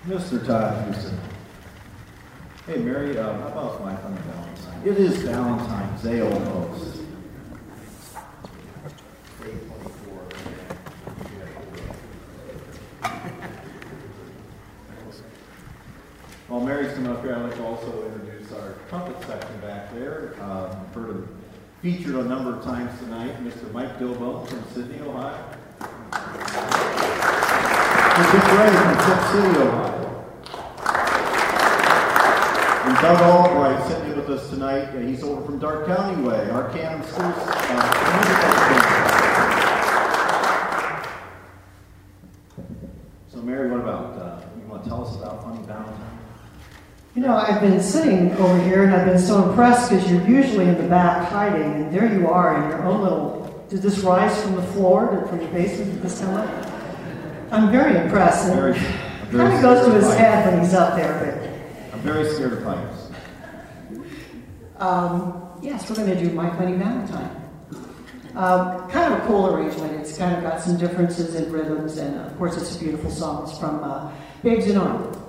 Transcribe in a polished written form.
Mr. Todd Houston. Hey, Mary, how about my funny Valentine? It is Valentine's Day almost. While Mary's coming up here, I'd like to also introduce our trumpet section back there. Heard him featured a number of times tonight, Mr. Mike Dilbone from Sydney, Ohio. And Dick Ray from Tip City, Ohio. And Doug Albright sitting in with us tonight. He's over from Dark County Way, Arcanum Schools. So Mary, what about, you want to tell us about Funny Valentine? You know, I've been sitting over here and I've been so impressed because you're usually in the back hiding, and there you are in your own little, did this rise from the floor, from the basement, did this come up? I'm very impressed. And it kind of goes to his head when he's up there. But I'm very scared of heights. Yes, we're going to do My Funny Valentine. Kind of a cool arrangement. It's kind of got some differences in rhythms, and of course it's a beautiful song. It's from Babes in Arms.